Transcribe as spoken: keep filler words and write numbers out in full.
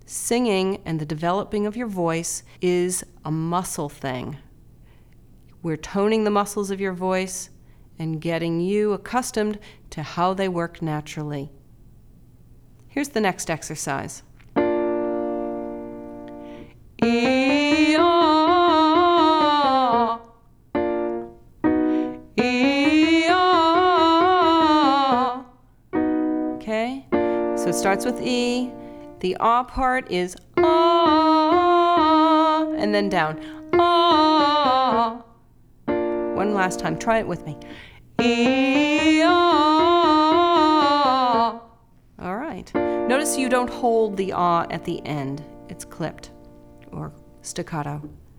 Singing and the developing of your voice is a muscle thing. We're toning the muscles of your voice and getting you accustomed to how they work naturally. Here's the next exercise. E-ah, E-ah. Okay, so it starts with E. The ah part is ah, and then down. Ah. One last time, try it with me. E-ah. All right. Notice you don't hold the ah at the end. It's clipped or staccato.